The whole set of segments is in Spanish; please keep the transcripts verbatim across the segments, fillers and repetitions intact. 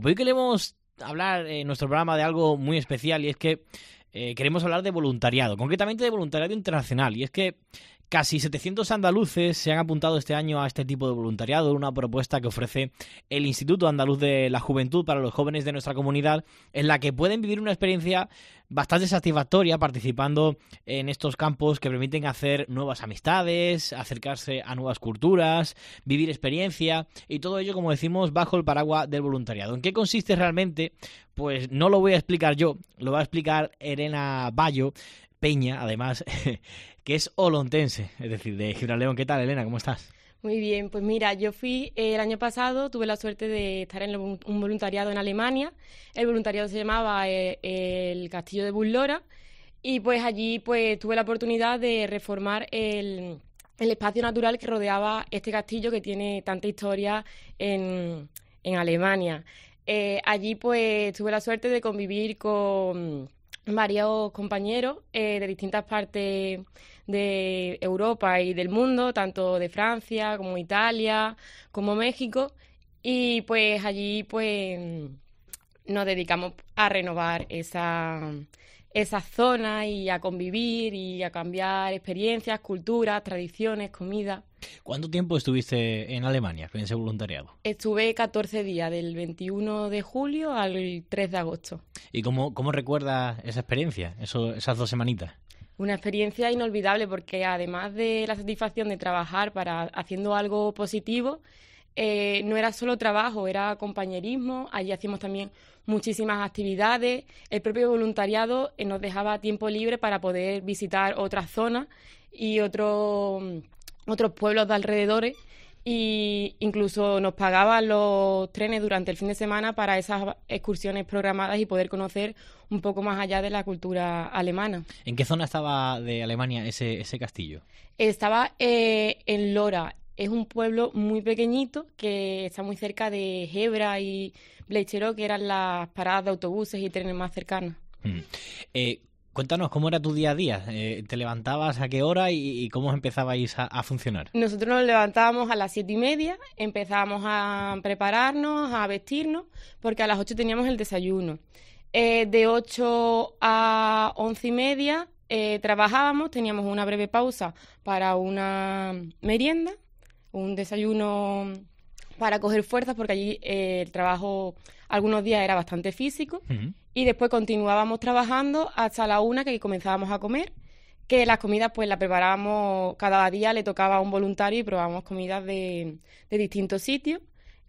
Hoy queremos hablar en nuestro programa de algo muy especial y es que eh, queremos hablar de voluntariado, concretamente de voluntariado internacional. Y es que casi setecientos andaluces se han apuntado este año a este tipo de voluntariado, una propuesta que ofrece el Instituto Andaluz de la Juventud para los jóvenes de nuestra comunidad, en la que pueden vivir una experiencia bastante satisfactoria participando en estos campos que permiten hacer nuevas amistades, acercarse a nuevas culturas, vivir experiencia y todo ello, como decimos, bajo el paraguas del voluntariado. ¿En qué consiste realmente? Pues no lo voy a explicar yo, lo va a explicar Elena Bayo Peña, además, que es olontense, es decir, de Gibraleón. ¿Qué tal, Elena? ¿Cómo estás? Muy bien, pues mira, yo fui eh, el año pasado, tuve la suerte de estar en un voluntariado en Alemania. El voluntariado se llamaba eh, el Castillo de Bullora y pues allí pues tuve la oportunidad de reformar el, el espacio natural que rodeaba este castillo que tiene tanta historia en, en Alemania. Eh, allí pues tuve la suerte de convivir con varios compañeros eh, de distintas partes de Europa y del mundo, tanto de Francia como Italia, como México, y pues allí pues nos dedicamos a renovar esa, esa zona y a convivir y a cambiar experiencias, culturas, tradiciones, comida. ¿Cuánto tiempo estuviste en Alemania en ese voluntariado? Estuve catorce días, del veintiuno de julio al tres de agosto. ¿Y cómo, cómo recuerdas esa experiencia, eso, esas dos semanitas? Una experiencia inolvidable porque además de la satisfacción de trabajar para haciendo algo positivo, eh, no era solo trabajo, era compañerismo. Allí hacíamos también muchísimas actividades. El propio voluntariado eh, nos dejaba tiempo libre para poder visitar otras zonas y otros otros pueblos de alrededores, y incluso nos pagaban los trenes durante el fin de semana para esas excursiones programadas y poder conocer un poco más allá de la cultura alemana. ¿En qué zona estaba de Alemania ese, ese castillo? Estaba eh, en Lora. Es un pueblo muy pequeñito que está muy cerca de Hebra y Bleicheró, que eran las paradas de autobuses y trenes más cercanas. Hmm. Eh, Cuéntanos, ¿cómo era tu día a día? Eh, ¿Te levantabas a qué hora y, y cómo empezabais a, a funcionar? Nosotros nos levantábamos a las siete y media, empezábamos a prepararnos, a vestirnos, porque a las ocho teníamos el desayuno. Eh, de ocho a once y media eh, trabajábamos, teníamos una breve pausa para una merienda, un desayuno para coger fuerzas, porque allí eh, el trabajo algunos días era bastante físico. Uh-huh. Y después continuábamos trabajando hasta la una, que comenzábamos a comer, que las comidas pues las preparábamos cada día, le tocaba a un voluntario y probábamos comidas de, de distintos sitios.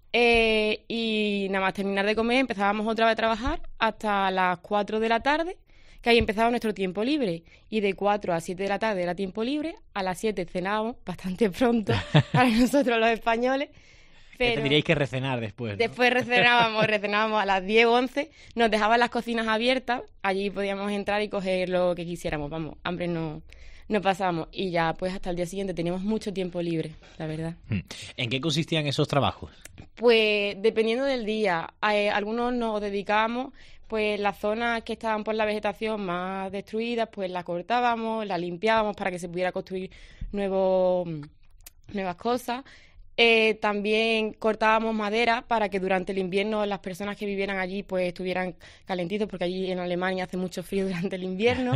Eh, y nada más terminar de comer empezábamos otra vez a trabajar hasta las cuatro de la tarde, que ahí empezaba nuestro tiempo libre. Y de cuatro a siete de la tarde era tiempo libre, a las siete cenábamos, bastante pronto para nosotros los españoles. Pero tendríais que recenar después, ¿no? Después recenábamos, recenábamos a las diez o once, nos dejaban las cocinas abiertas, allí podíamos entrar y coger lo que quisiéramos, vamos, hambre no, no pasábamos. Y ya pues hasta el día siguiente teníamos mucho tiempo libre, la verdad. ¿En qué consistían esos trabajos? Pues dependiendo del día, eh, algunos nos dedicábamos, pues las zonas que estaban por la vegetación más destruidas, pues las cortábamos, las limpiábamos para que se pudiera construir nuevos, nuevas cosas. Eh, también cortábamos madera para que durante el invierno las personas que vivieran allí pues estuvieran calentitos, porque allí en Alemania hace mucho frío durante el invierno.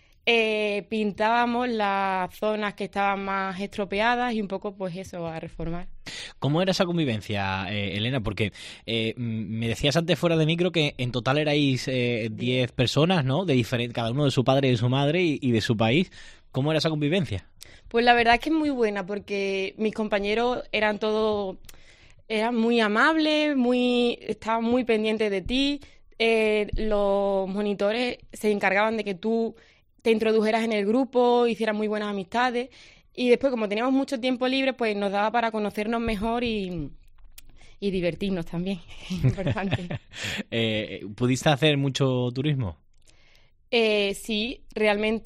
Eh, pintábamos las zonas que estaban más estropeadas y un poco pues eso, a reformar. ¿Cómo era esa convivencia, eh, Elena? Porque eh, me decías antes fuera de micro que en total erais eh, diez personas, ¿no? De diferente, cada uno de su padre y de su madre y, y de su país. ¿Cómo era esa convivencia? Pues la verdad es que es muy buena, porque mis compañeros eran todos, eran muy amables, muy, estaban muy pendientes de ti. Eh, los monitores se encargaban de que tú te introdujeras en el grupo, hicieras muy buenas amistades. Y después, como teníamos mucho tiempo libre, pues nos daba para conocernos mejor y, y divertirnos también. Importante. eh, ¿Pudiste hacer mucho turismo? Eh, sí, realmente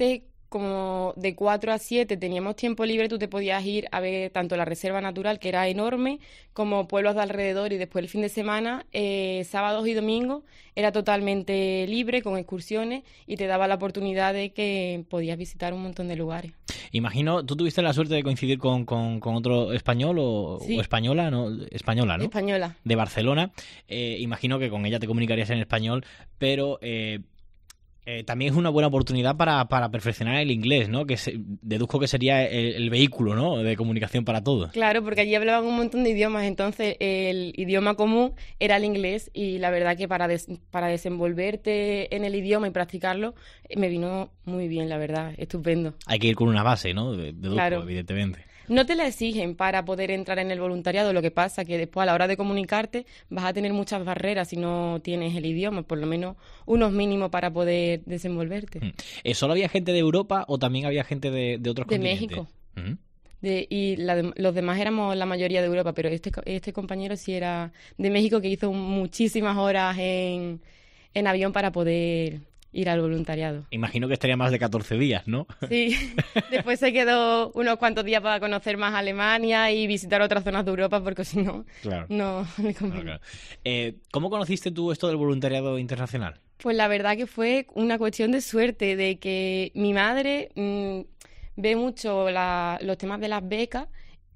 como de cuatro a siete teníamos tiempo libre, tú te podías ir a ver tanto la reserva natural, que era enorme, como pueblos de alrededor, y después el fin de semana, eh, sábados y domingos, era totalmente libre, con excursiones, y te daba la oportunidad de que podías visitar un montón de lugares. Imagino, ¿tú tuviste la suerte de coincidir con, con, con otro español o, Sí. o española? ¿no? Española, ¿no? Española. De Barcelona. Eh, imagino que con ella te comunicarías en español, pero... Eh, Eh, también es una buena oportunidad para, para perfeccionar el inglés, ¿no? Que se, deduzco que sería el, el vehículo, ¿no? De comunicación para todos. Claro, porque allí hablaban un montón de idiomas, entonces el idioma común era el inglés, y la verdad que para, des- para desenvolverte en el idioma y practicarlo eh, me vino muy bien, la verdad, estupendo. Hay que ir con una base, ¿no? De- Deduzco, Claro. evidentemente. No te la exigen para poder entrar en el voluntariado, lo que pasa que después a la hora de comunicarte vas a tener muchas barreras si no tienes el idioma, por lo menos unos mínimos para poder desenvolverte. Mm. Eh, ¿Solo había gente de Europa o también había gente de, de otros De continentes? México. Mm. De, y la de- los demás éramos la mayoría de Europa, pero este, co- este compañero sí era de México, que hizo muchísimas horas en, en avión para poder ir al voluntariado. Imagino que estaría más de catorce días, ¿no? Sí, después se quedó unos cuantos días para conocer más Alemania y visitar otras zonas de Europa, porque si no, Claro. no le Claro, conviene. claro. Eh, ¿Cómo conociste tú esto del voluntariado internacional? Pues la verdad que fue una cuestión de suerte, de que mi madre mm, ve mucho la- los temas de las becas,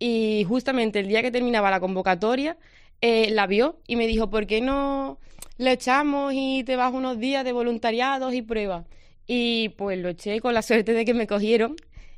y justamente el día que terminaba la convocatoria eh, la vio y me dijo, ¿por qué no le echamos y te vas unos días de voluntariados y pruebas? Y pues lo eché con la suerte de que me cogieron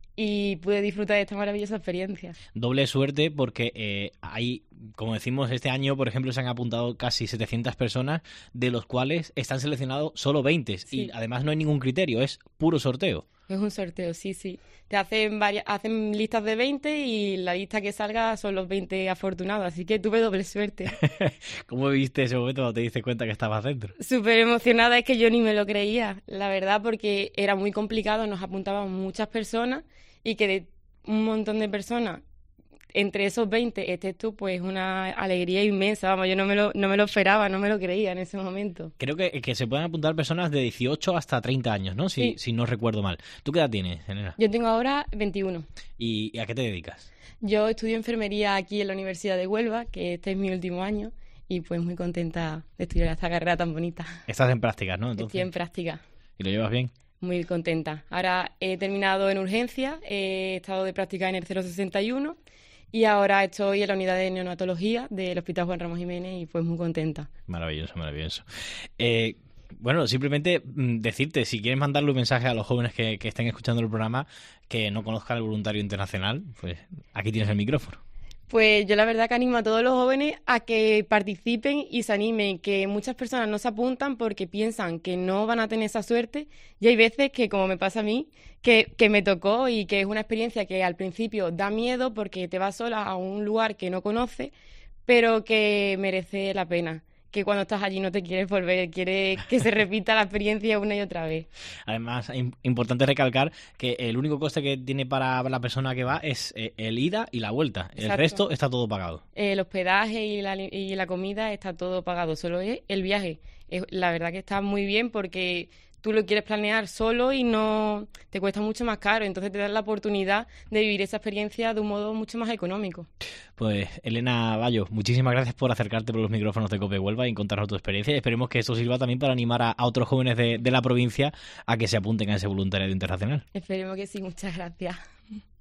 y pude disfrutar de esta maravillosa experiencia. Doble suerte porque eh, hay, como decimos, este año, por ejemplo, se han apuntado casi setecientas personas, de los cuales están seleccionados solo veinte. Sí. Y además no hay ningún criterio, es puro sorteo. Es un sorteo, sí, sí. Te hacen varias, hacen listas de veinte y la lista que salga son los veinte afortunados, así que tuve doble suerte. ¿Cómo viviste ese momento cuando te diste cuenta que estabas dentro? Súper emocionada, es que yo ni me lo creía, la verdad, porque era muy complicado, nos apuntaban muchas personas, y que de un montón de personas, entre esos veinte estés tú, pues una alegría inmensa, vamos, yo no me lo, no me lo esperaba, no me lo creía en ese momento. Creo que, que se pueden apuntar personas de dieciocho hasta treinta años, ¿no? Si, Sí. si no recuerdo mal. ¿Tú qué edad tienes, Elena? Yo tengo ahora veintiuno. ¿Y, y a qué te dedicas? Yo estudio enfermería aquí en la Universidad de Huelva, que este es mi último año, y pues muy contenta de estudiar esta carrera tan bonita. Estás en prácticas, ¿no? Entonces, Estoy en práctica. ¿y lo llevas bien? Muy contenta. Ahora he terminado en urgencia, he estado de práctica en el cero sesenta y uno y ahora estoy en la unidad de neonatología del Hospital Juan Ramón Jiménez, y pues muy contenta. Maravilloso, maravilloso. Eh, bueno, simplemente mm, decirte, si quieres mandarle un mensaje a los jóvenes que, que estén escuchando el programa, que no conozcan el voluntariado internacional, pues aquí tienes el micrófono. Pues yo la verdad que animo a todos los jóvenes a que participen y se animen, que muchas personas no se apuntan porque piensan que no van a tener esa suerte, y hay veces que, como me pasa a mí, que, que me tocó, y que es una experiencia que al principio da miedo porque te vas sola a un lugar que no conoces, pero que merece la pena, que cuando estás allí no te quieres volver, quieres que se repita la experiencia una y otra vez. Además, es importante recalcar que el único coste que tiene para la persona que va es eh, el ida y la vuelta. El Exacto. resto está todo pagado. El hospedaje y la, li- y la comida está todo pagado, solo es el viaje. Es, la verdad que está muy bien porque tú lo quieres planear solo y no te cuesta mucho más caro, entonces te dan la oportunidad de vivir esa experiencia de un modo mucho más económico. Pues, Elena Bayo, muchísimas gracias por acercarte por los micrófonos de COPE Huelva y contarnos tu experiencia, y esperemos que esto sirva también para animar a, a otros jóvenes de, de la provincia a que se apunten a ese voluntariado internacional. Esperemos que sí, muchas gracias.